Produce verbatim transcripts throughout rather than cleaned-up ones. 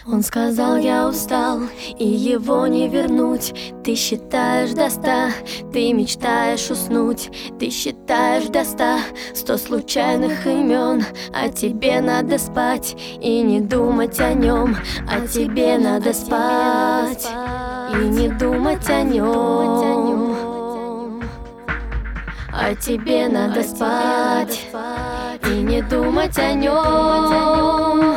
Он сказал: я устал, и его не вернуть. Ты считаешь до ста, ты мечтаешь уснуть. Ты считаешь до ста, сто случайных имен. А тебе надо спать и не думать о нем. А тебе надо спать и не думать о нем. А тебе надо спать и не думать о нем.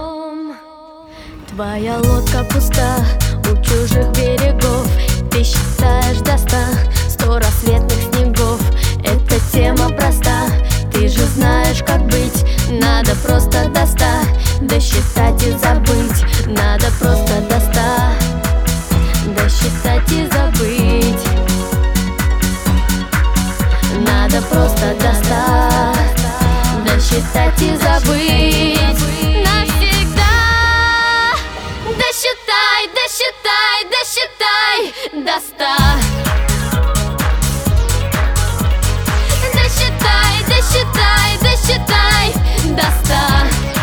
Твоя лодка пуста у чужих берегов. Ты считаешь до ста, сто рассветных снегов. Эта тема проста, ты же знаешь, как быть. Надо просто до ста досчитать и забыть. Надо просто до ста досчитать и забыть. Надо просто до ста досчитать и забыть. Досчитай, досчитай, досчитай до ста. Досчитай, досчитай, досчитай до ста.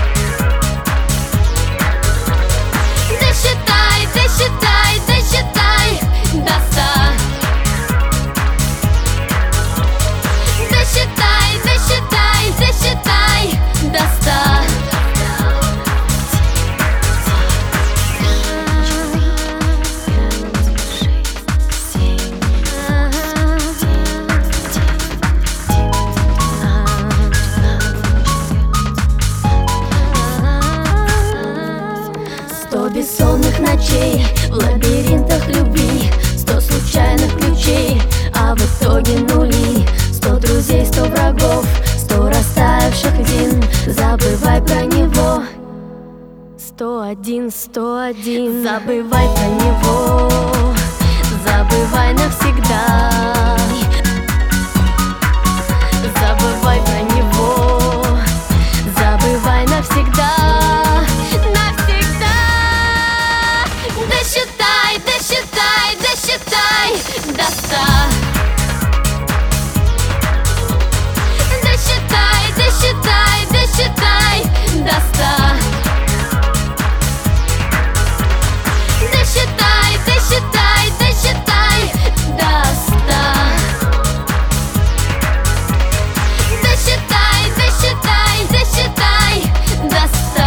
Досчитай, досчитай, досчитай до ста. Досчитай, досчитай, досчитай до ста. Сто бессонных ночей в лабиринтах любви. Сто случайных ключей, а в итоге нули. Сто друзей, сто врагов, сто растаявших дин. Забывай про него. Сто один, сто один. Забывай про него. Забывай навсегда. Забывай про него. Забывай навсегда. Досчитай, досчитай, досчитай до ста. Досчитай, досчитай, досчитай до ста. Досчитай, досчитай, досчитай до ста. Досчитай, досчитай, досчитай до ста.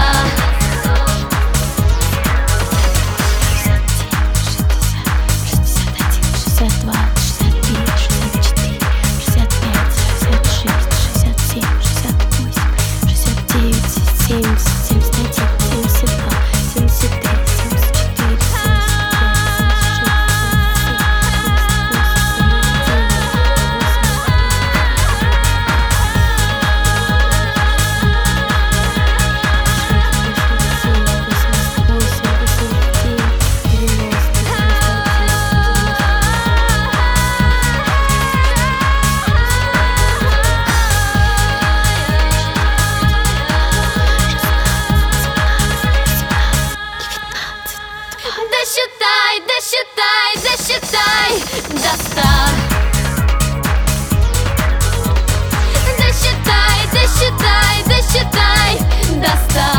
шестьдесят два, шестьдесят три, шестьдесят четыре, шестьдесят пять, шестьдесят шесть, шестьдесят семь, шестьдесят восемь, шестьдесят девять, семьдесят, семьдесят один, семьдесят два, семьдесят три, семьдесят четыре, семьдесят пять, Досчитай, досчитай, досчитай до ста. Досчитай, досчитай, досчитай до ста.